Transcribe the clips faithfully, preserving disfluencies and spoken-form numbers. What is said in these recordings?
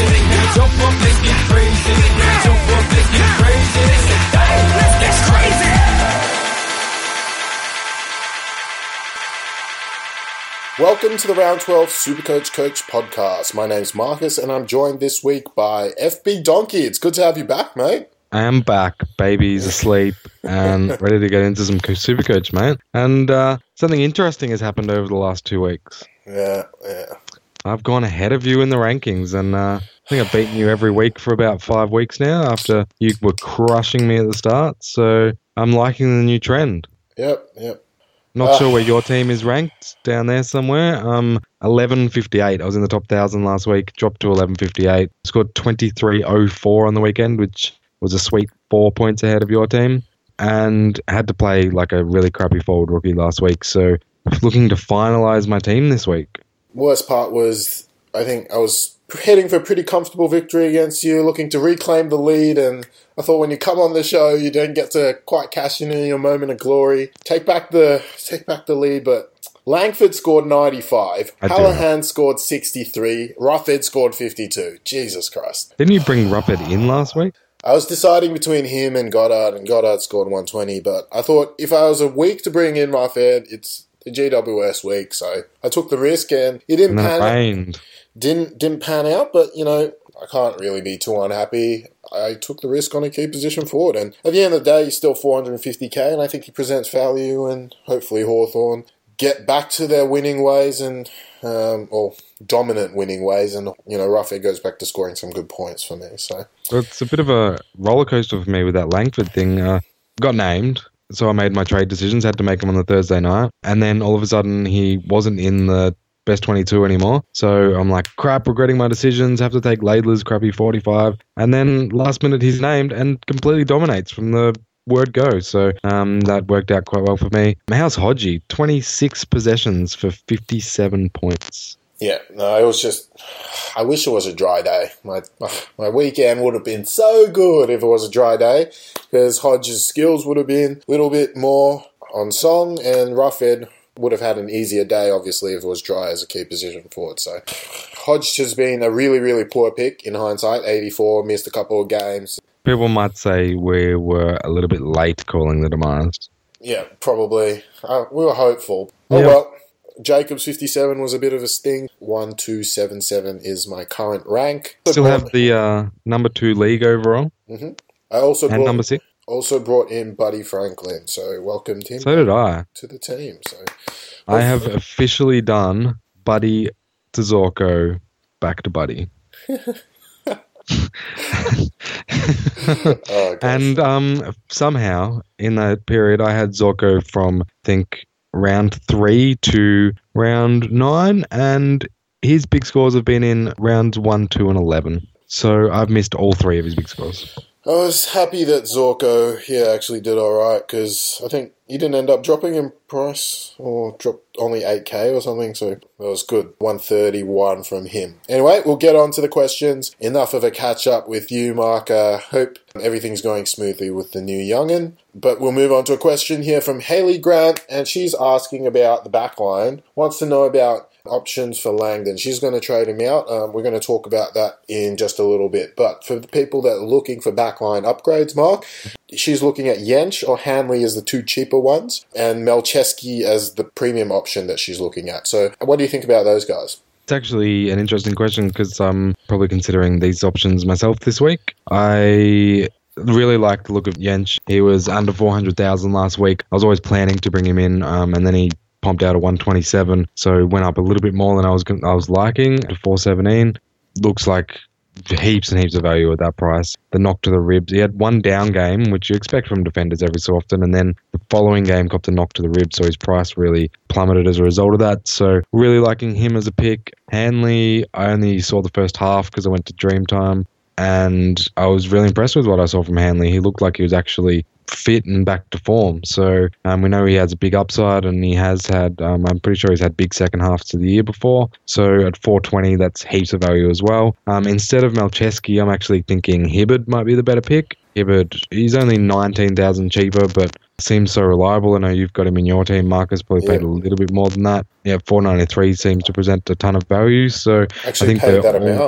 crazy. Jump up, let's get crazy. Jump up, let's get crazy. Hey, let's get crazy. Welcome to the Round twelve Supercoach Coach podcast. My name's Marcus and I'm joined this week by F B Donkey. It's good to have you back, mate. I am back. Baby's asleep and ready to get into some Supercoach, mate. And uh, something interesting has happened over the last two weeks. Yeah, yeah. I've gone ahead of you in the rankings, and uh, I think I've beaten you every week for about five weeks now after you were crushing me at the start. So I'm liking the new trend. Yep, yep. Not uh, sure where your team is ranked, down there somewhere. Um, eleven fifty-eight. I was in the top one thousand last week, dropped to eleven fifty-eight. Scored twenty-three oh four on the weekend, which was a sweet four points ahead of your team. And had to play like a really crappy forward rookie last week. So looking to finalise my team this week. Worst part was, I think I was heading for a pretty comfortable victory against you, looking to reclaim the lead, and I thought when you come on the show, you don't get to quite cash in your moment of glory, take back the take back the lead. But Langford scored ninety-five, I Hallahan do. scored sixty-three, Ruffhead scored fifty-two. Jesus Christ! Didn't you bring Ruppert in last week? I was deciding between him and Goddard, and Goddard scored one twenty. But I thought if I was a week to bring in Ruffhead, it's the G W S week, so I took the risk, and it didn't And pan it rained. didn't didn't pan out. But you know, I can't really be too unhappy. I took the risk on a key position forward, and at the end of the day, he's still four hundred fifty k, and I think he presents value. And hopefully, Hawthorn get back to their winning ways and um, or dominant winning ways, and you know, Ruffhead goes back to scoring some good points for me. So It's a bit of a roller coaster for me with that Langford thing. Uh, got named. So I made my trade decisions, had to make them on the Thursday night. And then all of a sudden he wasn't in the best twenty-two anymore. So I'm like, crap, regretting my decisions, have to take Laidler's crappy forty-five. And then last minute he's named and completely dominates from the word go. So um, that worked out quite well for me. How's Hodgie? twenty-six possessions for fifty-seven points. yeah, no, it was just. I wish it was a dry day. My my weekend would have been so good if it was a dry day, because Hodge's skills would have been a little bit more on song, and Ruffhead would have had an easier day, obviously, if it was dry as a key position forward. So Hodge has been a really, really poor pick in hindsight. eighty-four, missed a couple of games. People might say we were a little bit late calling the demise. Yeah, probably. Uh, we were hopeful. Oh, Yeah. well. Jacobs fifty-seven was a bit of a sting. one two seven seven is my current rank. Still have the uh, number two league overall. Mm-hmm. I also And brought, number six. also brought in Buddy Franklin, so welcomed him So did I. to the team. So I have officially done Buddy to Zorko, back to Buddy. oh, gosh. And um, somehow, in that period, I had Zorko from, I think, round three to round nine, and his big scores have been in rounds one, two, and eleven. So I've missed all three of his big scores. I was happy that Zorko here actually did all right, because I think he didn't end up dropping in price, or dropped only eight k or something, so that was good. one thirty-one from him. Anyway, we'll get on to the questions. Enough of a catch-up with you, Mark. Uh, hope everything's going smoothly with the new young'un. But we'll move on to a question here from Haley Grant, and she's asking about the backline, wants to know about options for Langdon. She's going to trade him out. Um, we're going to talk about that in just a little bit. But for the people that are looking for backline upgrades, Mark, she's looking at Jensch or Hanley as the two cheaper ones, and Melcheski as the premium option that she's looking at. So what do you think about those guys? It's actually an interesting question because I'm probably considering these options myself this week. I really like the look of Jensch. He was under four hundred thousand last week. I was always planning to bring him in, um, and then he pumped out a one twenty-seven, so went up a little bit more than I was I was liking at four seventeen. Looks like heaps and heaps of value at that price. The knock to the ribs. He had one down game, which you expect from defenders every so often, and then the following game copped a knock to the ribs, so his price really plummeted as a result of that. So really liking him as a pick. Hanley, I only saw the first half because I went to Dreamtime, and I was really impressed with what I saw from Hanley. He looked like he was actually fit and back to form. So um, we know he has a big upside, and he has had, um, I'm pretty sure he's had big second halves to the year before. So at four twenty, that's heaps of value as well. Um, instead of Melcheski, I'm actually thinking Hibbard might be the better pick. Hibbard, he's only nineteen thousand cheaper, but seems so reliable. I know you've got him in your team. Marcus probably Yeah. paid a little bit more than that. Yeah, four ninety-three seems to present a ton of value. So Actually I think paid they're that all- amount.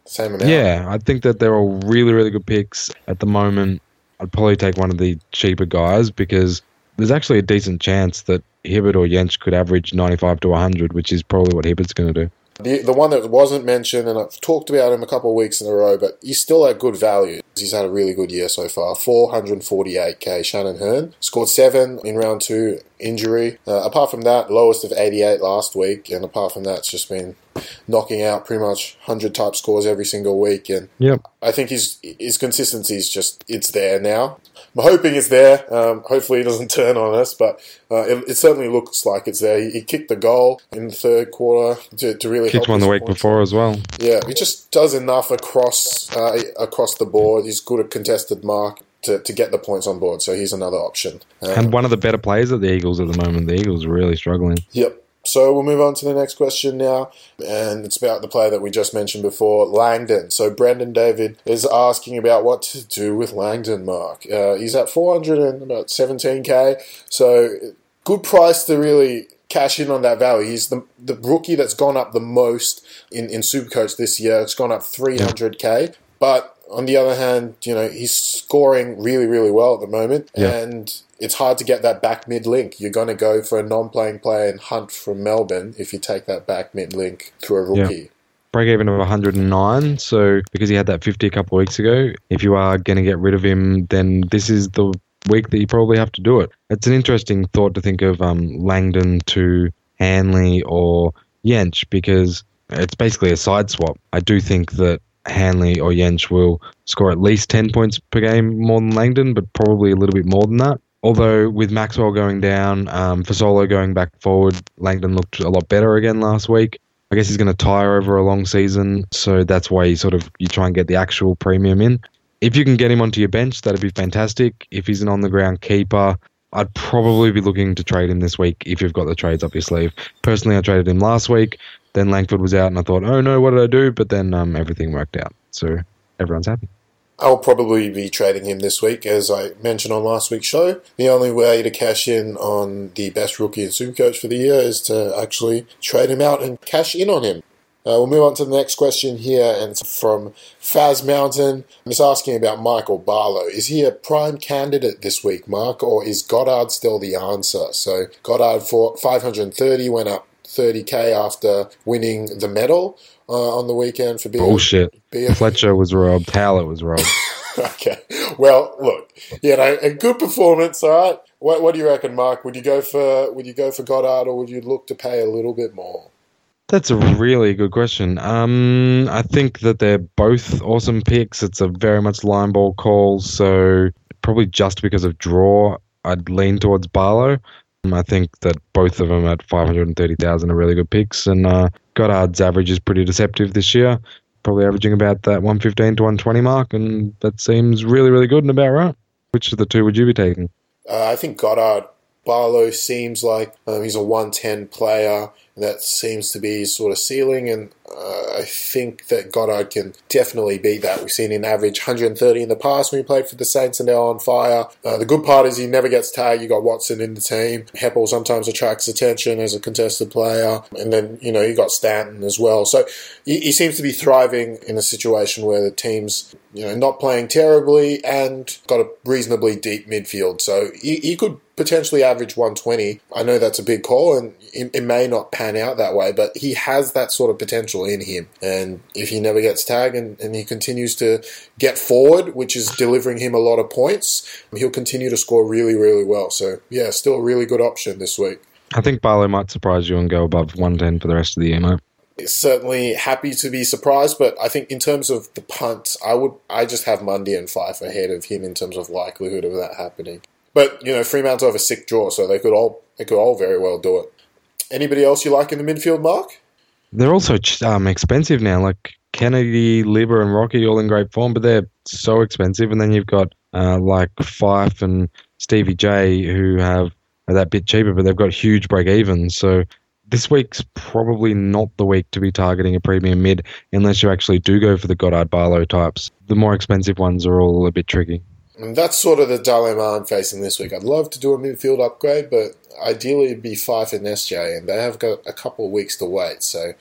Same amount. Yeah, I think that they're all really, really good picks at the moment. I'd probably take one of the cheaper guys because there's actually a decent chance that Hibbert or Jensch could average ninety-five to one hundred, which is probably what Hibbert's going to do. The the one that wasn't mentioned, and I've talked about him a couple of weeks in a row, but he's still at good value. He's had a really good year so far. four hundred forty-eight K, Shannon Hearn. Scored seven in round two, injury. Uh, apart from that, lowest of eighty-eight last week, and apart from that, it's just been knocking out pretty much one hundred type scores every single week. And yep. I think his his consistency is just, it's there now. I'm hoping it's there. Um, hopefully he doesn't turn on us, but uh, it, it certainly looks like it's there. He, he kicked the goal in the third quarter to, to really kicked help one the week points. before as well. Yeah, he just does enough across uh, across the board. He's good at contested mark to, to get the points on board, so he's another option. Um, And one of the better players at the Eagles at the moment. The Eagles are really struggling. Yep. So we'll move on to the next question now, and it's about the player that we just mentioned before, Langdon. So Brendan David is asking about what to do with Langdon, Mark. Uh, he's at four hundred seventeen K, so good price to really cash in on that value. He's the the rookie that's gone up the most in, in Supercoach this year. It's gone up three hundred K, but on the other hand, you know, he's scoring really, really well at the moment, yeah. and it's hard to get that back mid link. You're going to go for a non-playing player in Hunt from Melbourne if you take that back mid link through a rookie. Yeah. Break even of one hundred nine, so because he had that fifty a couple of weeks ago, if you are going to get rid of him, then this is the week that you probably have to do it. It's an interesting thought to think of um, Langdon to Hanley or Jensch because it's basically a side swap. I do think that Hanley or Jensch will score at least ten points per game more than Langdon, but probably a little bit more than that. Although with Maxwell going down, um, Fasolo going back forward, Langdon looked a lot better again last week. I guess he's going to tire over a long season, so that's why you sort of you try and get the actual premium in. If you can get him onto your bench, that'd be fantastic. If he's an on-the-ground keeper, I'd probably be looking to trade him this week if you've got the trades up your sleeve. Personally, I traded him last week. Then Langford was out, and I thought, oh no, what did I do? But then um, everything worked out, so everyone's happy. I'll probably be trading him this week, as I mentioned on last week's show. The only way to cash in on the best rookie in Supercoach for the year is to actually trade him out and cash in on him. Uh, we'll move on to the next question here, and it's from Faz Mountain. He's asking about Michael Barlow. Is he a prime candidate this week, Mark, or is Goddard still the answer? So Goddard for five hundred thirty went up thirty K after winning the medal uh, on the weekend for being bullshit. Being, Fletcher was robbed. Howlett was robbed. Okay. Well, look, you know, a good performance. All right. What, what do you reckon, Mark? Would you go for Would you go for Goddard, or would you look to pay a little bit more? That's a really good question. Um, I think that they're both awesome picks. It's a very much line ball call, so probably just because of draw, I'd lean towards Barlow. I think that both of them at five hundred thirty thousand are really good picks, and uh, Goddard's average is pretty deceptive this year, probably averaging about that one fifteen to one twenty mark, and that seems really, really good and about right. Which of the two would you be taking? Uh, I think Goddard. Barlow seems like um, he's a one ten player. That seems to be his sort of ceiling, and uh, I think that Goddard can definitely beat that. We've seen him average one hundred thirty in the past when he played for the Saints, and they're on fire. Uh, the good part is he never gets tagged. You got Watson in the team. Heppel sometimes attracts attention as a contested player, and then you know you got Stanton as well. So he, he seems to be thriving in a situation where the team's you know not playing terribly and got a reasonably deep midfield. So he, he could potentially average one twenty. I know that's a big call, and it, it may not pan out that way, but he has that sort of potential in him. And if he never gets tagged and, and he continues to get forward, which is delivering him a lot of points, he'll continue to score really, really well. So, yeah, still a really good option this week. I think Barlow might surprise you and go above one ten for the rest of the year, mate. Certainly happy to be surprised, but I think in terms of the punt, I would I just have Mundy and Fife ahead of him in terms of likelihood of that happening. But, you know, Fremantle have a sick draw, so they could all they could all very well do it. Anybody else you like in the midfield, Mark? They're also um, expensive now. Like Kennedy, Libba, and Rocky all in great form, but they're so expensive. And then you've got uh, like Fife and Stevie J who have are that bit cheaper, but they've got huge break evens. So this week's probably not the week to be targeting a premium mid unless you actually do go for the Goddard Barlow types. The more expensive ones are all a bit tricky. And that's sort of the dilemma I'm facing this week. I'd love to do a midfield upgrade, but ideally it'd be Fife and S J, and they have got a couple of weeks to wait. So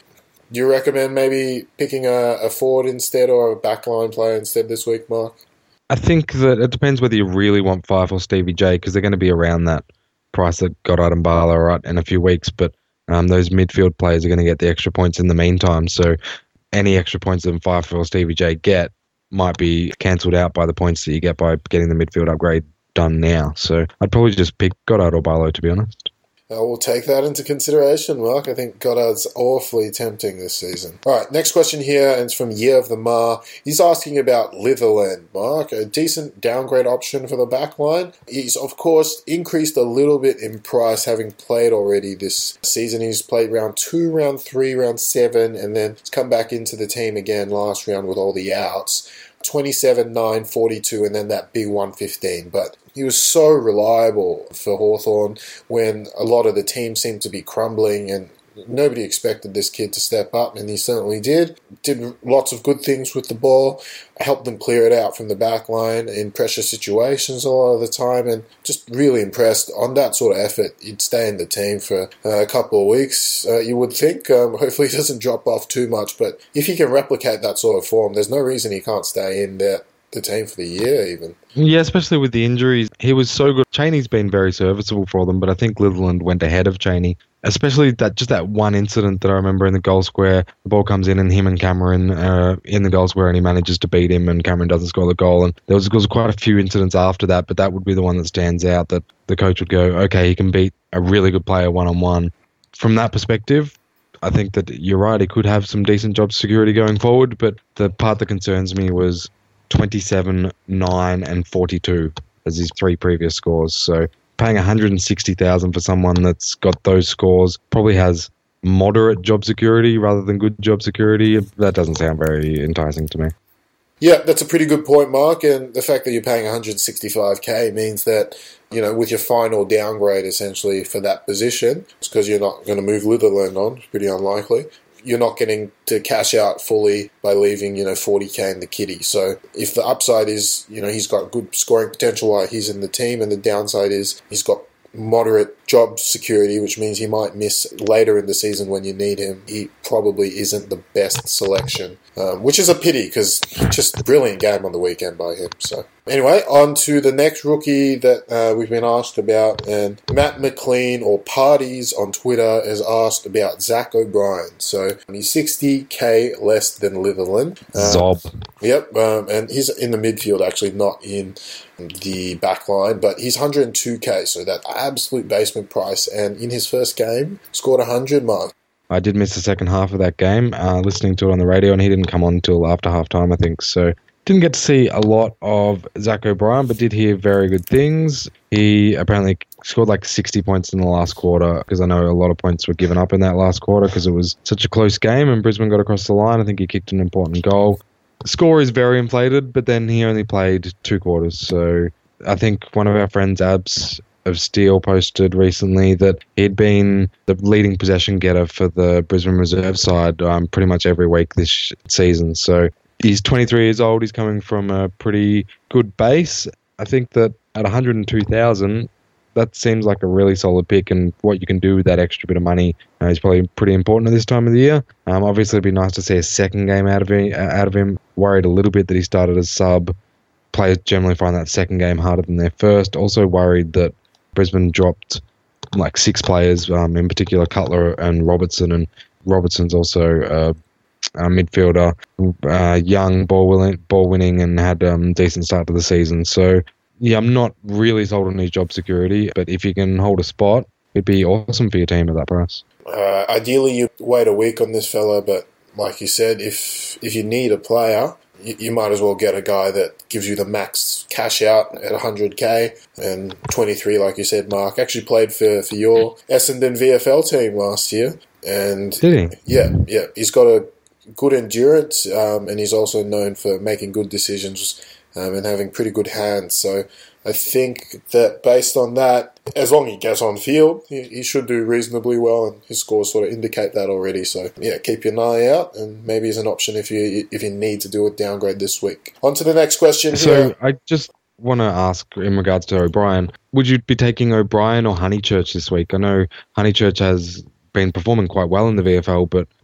Do you recommend maybe picking a, a forward instead or a backline player instead this week, Mark? I think that it depends whether you really want Fife or Stevie J, because they're going to be around that price that Goddard and Barlow are at in a few weeks. But um, those midfield players are going to get the extra points in the meantime. So any extra points that Fife or Stevie J get might be cancelled out by the points that you get by getting the midfield upgrade done now. So I'd probably just pick Goddard or Barlow, to be honest. I will take that into consideration, Mark. I think Goddard's awfully tempting this season. All right, next question here, and it's from Year of the Mar. He's asking about Litherland, Mark. A decent downgrade option for the back line. He's, of course, increased a little bit in price, having played already this season. He's played round two, round three, round seven, and then he's come back into the team again last round with all the outs. twenty-seven, nine, forty-two, and then that big one fifteen. But he was so reliable for Hawthorn when a lot of the team seemed to be crumbling, and nobody expected this kid to step up, and he certainly did. Did lots of good things with the ball, helped them clear it out from the back line in pressure situations a lot of the time, and just really impressed on that sort of effort. He'd stay in the team for uh, a couple of weeks, uh, you would think. Um, hopefully he doesn't drop off too much, but if he can replicate that sort of form, there's no reason he can't stay in there. The team for the year, even. Yeah, especially with the injuries. He was so good. Cheney's been very serviceable for them, but I think Litherland went ahead of Cheney. Especially that just that one incident that I remember in the goal square. The ball comes in and him and Cameron uh, in the goal square, and he manages to beat him, and Cameron doesn't score the goal. And there was, there was quite a few incidents after that, but that would be the one that stands out, that the coach would go, okay, he can beat a really good player one-on-one. From that perspective, I think that you're right, he could have some decent job security going forward, but the part that concerns me was twenty-seven, nine, and forty-two as his three previous scores. So paying one hundred sixty thousand dollars for someone that's got those scores, probably has moderate job security rather than good job security, that doesn't sound very enticing to me. Yeah, that's a pretty good point, Mark. And the fact that you're paying one hundred sixty-five K means that, you know, with your final downgrade essentially for that position, it's because you're not going to move Litherland on, it's pretty unlikely. You're not getting to cash out fully by leaving, you know, forty K in the kitty. So if the upside is, you know, he's got good scoring potential while he's in the team, and the downside is he's got moderate job security, which means he might miss later in the season when you need him, he probably isn't the best selection, um, which is a pity because just a brilliant game on the weekend by him. So anyway, on to the next rookie that uh, we've been asked about, and Matt McLean, or Parties on Twitter, has asked about Zach O'Brien. So he's sixty K less than Litherland. Uh, Zob. Yep, um, and he's in the midfield, actually, not in the back line, but he's one hundred two K, so that absolute basement price, and in his first game, scored one hundred, Mark. I did miss the second half of that game, uh, listening to it on the radio, and he didn't come on until after half-time, I think, so didn't get to see a lot of Zach O'Brien, but did hear very good things. He apparently scored like sixty points in the last quarter, because I know a lot of points were given up in that last quarter because it was such a close game, and Brisbane got across the line. I think he kicked an important goal. The score is very inflated, but then he only played two quarters. So I think one of our friends, Abs of Steel, posted recently that he'd been the leading possession getter for the Brisbane reserve side um, pretty much every week this season. So he's twenty-three years old. He's coming from a pretty good base. I think that at one hundred two thousand, that seems like a really solid pick, and what you can do with that extra bit of money uh, is probably pretty important at this time of the year. Um, obviously, it'd be nice to see a second game out of him. Uh, out of him. Worried a little bit that he started as sub. Players generally find that second game harder than their first. Also worried that Brisbane dropped like six players, um, in particular Cutler and Robertson, and Robertson's also uh, a midfielder, uh, young, ball winning, ball winning, and had um, decent start to the season. So yeah, I'm not really sold on his job security, but if you can hold a spot, it'd be awesome for your team at that price. Uh, ideally, you wait a week on this fella, but like you said, if if you need a player, you, you might as well get a guy that gives you the max cash out at one hundred K, and twenty-three, like you said, Mark, actually played for, for your Essendon V F L team last year. And Did he? Yeah, yeah. He's got a good endurance, um, and he's also known for making good decisions um, and having pretty good hands. So I think that based on that, as long as he gets on field, he, he should do reasonably well, and his scores sort of indicate that already. So yeah, keep your eye out, and maybe he's an option if you if you need to do a downgrade this week. On to the next question. So here. I just want to ask in regards to O'Brien, would you be taking O'Brien or Honeychurch this week? I know Honeychurch has been performing quite well in the V F L, but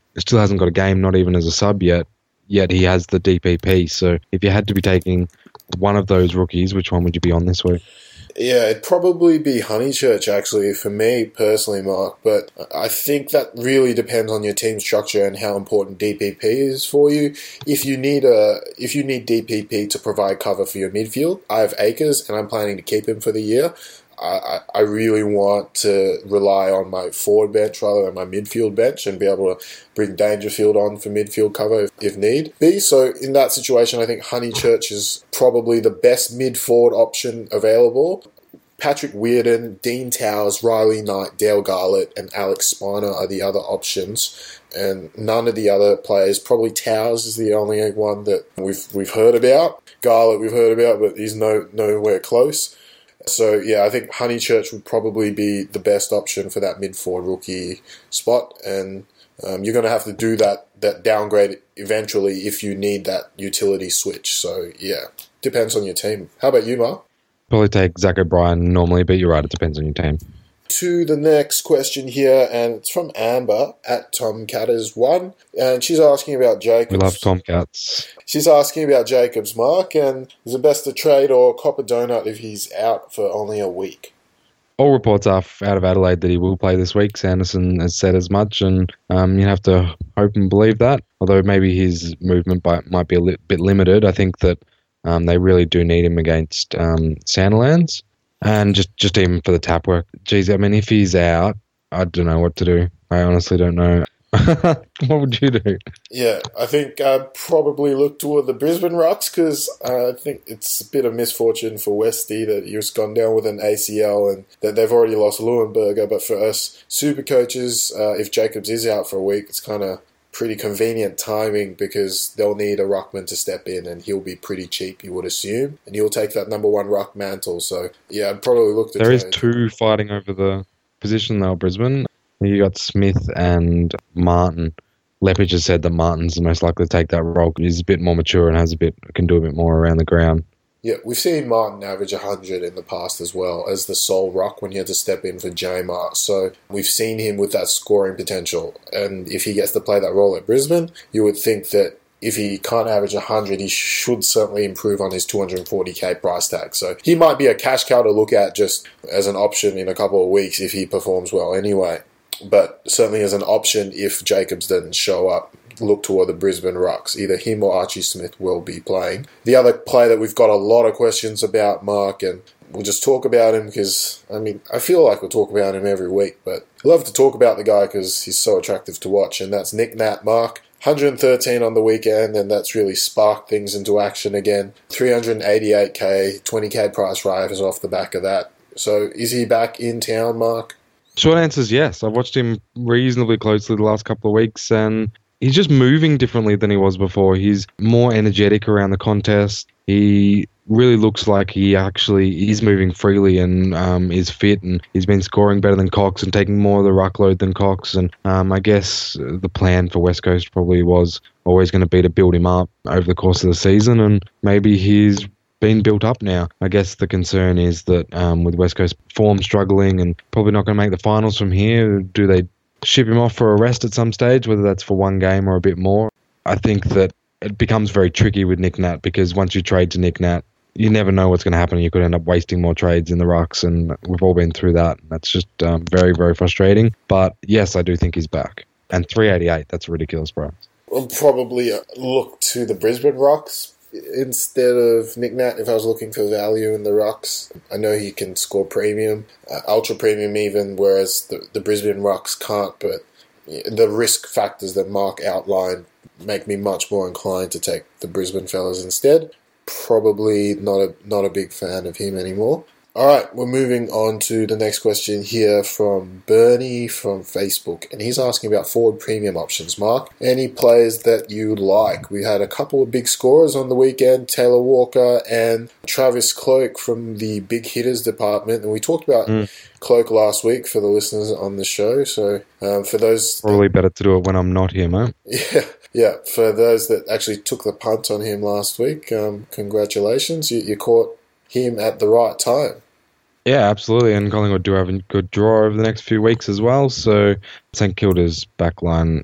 still hasn't got a game, not even as a sub yet. Yet he has the D P P. So if you had to be taking one of those rookies, which one would you be on this week? Yeah, it'd probably be Honeychurch, actually, for me personally, Mark. But I think that really depends on your team structure and how important D P P is for you. If you need a, if you need D P P to provide cover for your midfield, I have Akers, and I'm planning to keep him for the year. I, I really want to rely on my forward bench rather than my midfield bench and be able to bring Dangerfield on for midfield cover if, if need be. So in that situation, I think Honeychurch is probably the best mid-forward option available. Patrick Weirden, Dean Towers, Riley Knight, Dale Garlett, and Alex Spiner are the other options. And none of the other players, probably Towers is the only one that we've we've heard about. Garlett we've heard about, but he's no nowhere close. So, yeah, I think Honeychurch would probably be the best option for that mid-forward rookie spot. And um, you're going to have to do that, that downgrade eventually if you need that utility switch. So, yeah, depends on your team. How about you, Mark? Probably take Zach O'Brien normally, but you're right, it depends on your team. To the next question here, and it's from Amber at Tomcatters one, and she's asking about Jacobs. We love Tomcats. She's asking about Jacobs, Mark, and is it best to trade or cop a donut if he's out for only a week? All reports are out of Adelaide that he will play this week. Sanderson has said as much, and um, you have to hope and believe that. Although maybe his movement by, might be a li- bit limited, I think that um, they really do need him against um, Sandilands. And just, just even for the tap work. Geez, I mean, if he's out, I don't know what to do. I honestly don't know. What would you do? Yeah, I think I'd probably look toward the Brisbane Rucks because uh, I think it's a bit of misfortune for Westy that he was gone down with an A C L and that they've already lost Leuenberger. But for us super coaches, uh, if Jacobs is out for a week, it's kind of pretty convenient timing because they'll need a ruckman to step in and he'll be pretty cheap, you would assume, and he'll take that number one ruck mantle. So yeah, I'd probably look to there is trade. two fighting over the position though, Brisbane. You got Smith and Martin. Lepage has said that Martin's the most likely to take that role. He's a bit more mature and has a bit can do a bit more around the ground. Yeah, we've seen Martin average one hundred in the past as well as the sole ruck when he had to step in for J-Mart. So we've seen him with that scoring potential. And if he gets to play that role at Brisbane, you would think that if he can't average one hundred, he should certainly improve on his two hundred forty k price tag. So he might be a cash cow to look at just as an option in a couple of weeks if he performs well anyway. But certainly as an option if Jacobs doesn't show up. Look toward the Brisbane Rucks. Either him or Archie Smith will be playing. The other player that we've got a lot of questions about, Mark, and we'll just talk about him because, I mean, I feel like we'll talk about him every week, but I love to talk about the guy because he's so attractive to watch, and that's Nick Nat, Mark. one hundred thirteen on the weekend, and that's really sparked things into action again. three hundred eighty-eight k, twenty k price rise off the back of that. So is he back in town, Mark? Short answer is yes. I've watched him reasonably closely the last couple of weeks, and he's just moving differently than he was before. He's more energetic around the contest. He really looks like he actually is moving freely and um, is fit, and he's been scoring better than Cox and taking more of the ruck load than Cox. And um, I guess the plan for West Coast probably was always going to be to build him up over the course of the season, and maybe he's been built up now. I guess the concern is that um, with West Coast form struggling and probably not going to make the finals from here, do they ship him off for a rest at some stage, whether that's for one game or a bit more? I think that it becomes very tricky with Nick Nat because once you trade to Nick Nat, you never know what's going to happen. You could end up wasting more trades in the rucks, and we've all been through that. That's just um, very, very frustrating. But yes, I do think he's back. And three eighty-eight, that's a ridiculous price. I'll probably look to the Brisbane Rucks instead of Nick Nat if I was looking for value in the rucks. I know he can score premium, uh, ultra premium even, whereas the, the Brisbane Rucks can't, but the risk factors that Mark outlined make me much more inclined to take the Brisbane fellas instead. Probably not a not a big fan of him anymore. Alright, we're moving on to the next question here from Bernie from Facebook, and he's asking about forward premium options, Mark. Any players that you like? We had a couple of big scorers on the weekend, Taylor Walker and Travis Cloak from the big hitters department, and we talked about mm. Cloak last week for the listeners on the show, so um, for those... Probably better to do it when I'm not here, mate. Yeah, yeah. For those that actually took the punt on him last week, um, congratulations, you, you caught him at the right time. Yeah, absolutely, and Collingwood do have a good draw over the next few weeks as well, so St Kilda's backline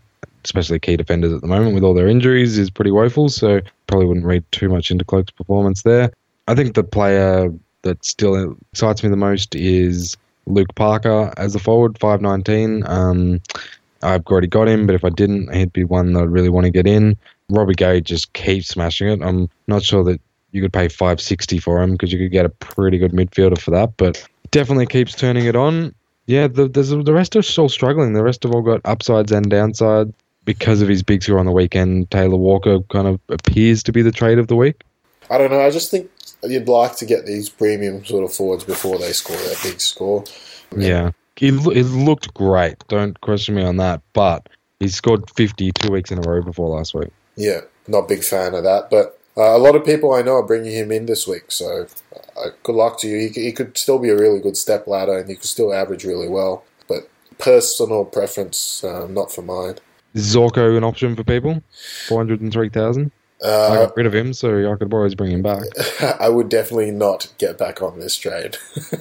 especially key defenders at the moment with all their injuries, is pretty woeful. So probably wouldn't read too much into Cloak's performance there. I think the player that still excites me the most is Luke Parker as a forward, five nineteen. Um, I've already got him, but if I didn't, he'd be one that I'd really want to get in. Robbie Gay just keeps smashing it. I'm not sure that you could pay five sixty for him because you could get a pretty good midfielder for that, but definitely keeps turning it on. Yeah, the, there's, the rest are still struggling. The rest have all got upsides and downsides because of his big score on the weekend. Taylor Walker kind of appears to be the trade of the week. I don't know. I just think you'd like to get these premium sort of forwards before they score that big score. Yeah. He, he looked great. Don't question me on that. But he scored fifty two weeks in a row before last week. Yeah, not a big fan of that. But uh, a lot of people I know are bringing him in this week. So uh, good luck to you. He, he could still be a really good step ladder and he could still average really well. But personal preference, uh, not for mine. Is Zorko an option for people? four hundred three thousand? Uh, I got rid of him, so I could always bring him back. I would definitely not get back on this trade.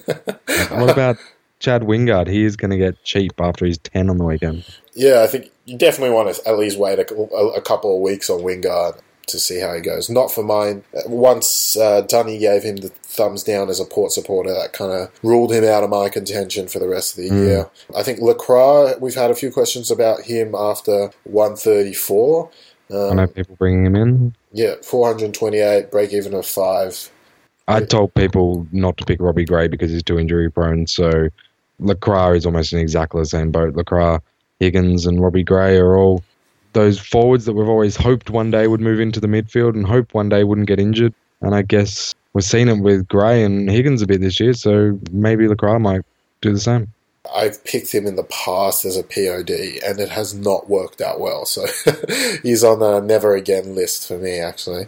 What about Chad Wingard? He is going to get cheap after he's ten on the weekend. Yeah, I think you definitely want to at least wait a, a couple of weeks on Wingard to see how he goes. Not for mine. Once uh, Dunny gave him the thumbs down as a Port supporter, that kind of ruled him out of my contention for the rest of the Mm. year. I think Lacroix, we've had a few questions about him after one thirty-four. Um, I know people bringing him in. Yeah, four twenty-eight, break even of five. I told people not to pick Robbie Gray because he's too injury prone, so Lacroix is almost in exactly the same boat. Lacroix, Higgins and Robbie Gray are all those forwards that we've always hoped one day would move into the midfield and hoped one day wouldn't get injured. And I guess we've seen it with Gray and Higgins a bit this year, so maybe Lacroix might do the same. I've picked him in the past as a P O D, and it has not worked out well. So he's on the never again list for me, actually.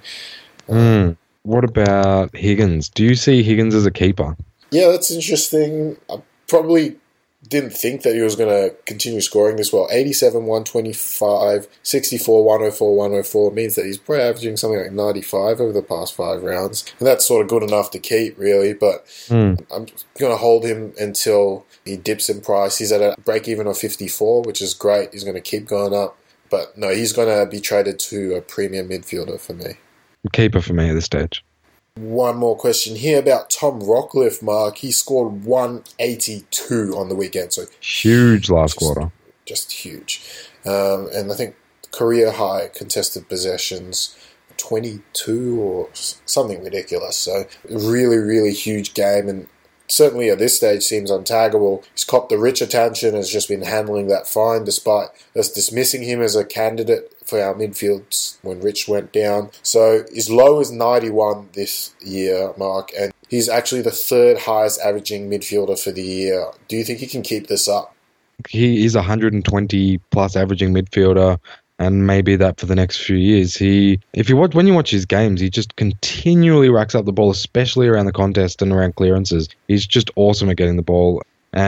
Mm. What about Higgins? Do you see Higgins as a keeper? Yeah, that's interesting. I probably didn't think that he was going to continue scoring this well. eighty-seven, one twenty-five, sixty-four, one oh four, one oh four means that he's probably averaging something like ninety-five over the past five rounds. And that's sort of good enough to keep, really. But Mm. I'm going to hold him until he dips in price. He's at a break-even of fifty-four, which is great. He's going to keep going up. But no, he's going to be traded to a premium midfielder for me. Keeper for me at this stage. One more question here about Tom Rockcliffe, Mark. He scored one eighty-two on the weekend, so Huge last just, quarter. just huge. Um, and I think career high contested possessions, twenty-two or something ridiculous. So really, really huge game, and certainly at this stage seems untaggable. He's copped the rich attention, has just been handling that fine, despite us dismissing him as a candidate for our midfields when Rich went down. So he's low as ninety-one this year, Mark, and he's actually the third highest averaging midfielder for the year. Do you think he can keep this up? He is a one hundred twenty plus averaging midfielder, and maybe that for the next few years. He, if you watch, when you watch his games, he just continually racks up the ball, especially around the contest and around clearances. He's just awesome at getting the ball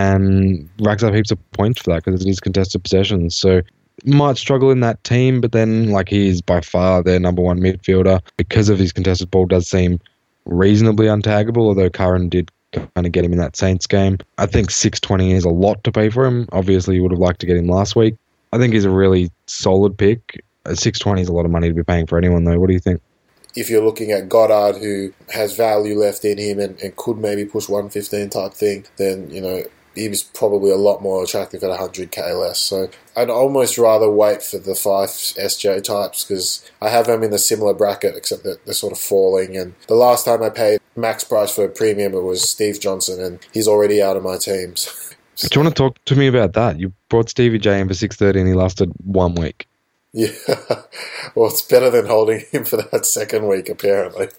and racks up heaps of points for that because it is contested possessions. So might struggle in that team, but then like he is by far their number one midfielder because of his contested ball. Does seem reasonably untaggable, although Curran did kind of get him in that Saints game. I think six twenty is a lot to pay for him. Obviously, you would have liked to get him last week. I think he's a really solid pick. six twenty is a lot of money to be paying for anyone, though. What do you think? If you're looking at Goddard, who has value left in him and, and could maybe push one fifteen type thing, then, you know, he was probably a lot more attractive at one hundred k less. So I'd almost rather wait for the five S J types because I have them in a similar bracket, except that they're sort of falling. And the last time I paid max price for a premium, it was Steve Johnson, and he's already out of my teams. Do you want to talk to me about that? You brought Stevie J in for six thirty and he lasted one week. Yeah, well, it's better than holding him for that second week, apparently.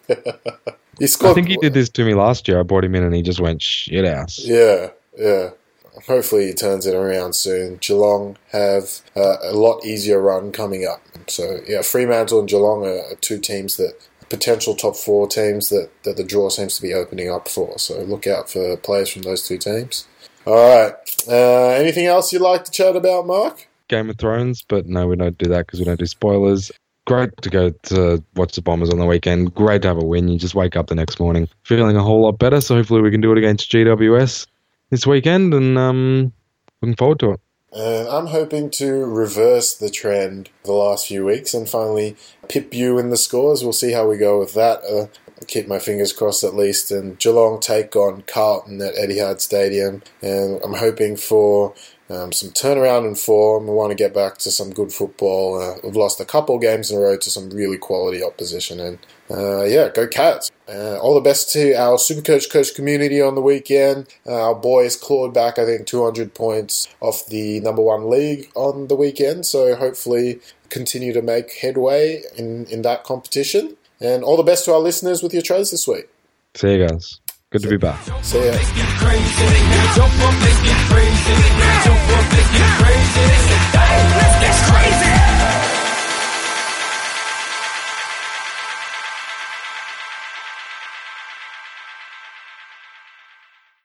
he scored, I think he did this to me last year. I brought him in and he just went shit ass. Yeah, yeah. Hopefully he turns it around soon. Geelong have uh, a lot easier run coming up. So, yeah, Fremantle and Geelong are, are two teams that, potential top four teams that, that the draw seems to be opening up for. So look out for players from those two teams. All right. Uh, anything else you'd like to chat about, Mark? Game of Thrones, but no, we don't do that because we don't do spoilers. Great to go to watch the Bombers on the weekend. Great to have a win. You just wake up the next morning feeling a whole lot better. So hopefully we can do it against G W S this weekend, and um, looking forward to it. And I'm hoping to reverse the trend the last few weeks and finally pip you in the scores. We'll see how we go with that. Uh, keep my fingers crossed at least. And Geelong take on Carlton at Etihad Stadium. And I'm hoping for um, some turnaround in form. We want to get back to some good football. Uh, we've lost a couple games in a row to some really quality opposition. And uh, yeah, go Cats. Uh, all the best to our Supercoach Coach community on the weekend. Uh, our boys clawed back, I think, two hundred points off the number one league on the weekend. So hopefully continue to make headway in, in that competition. And all the best to our listeners with your trades this week. See you guys. Good to be back. See ya.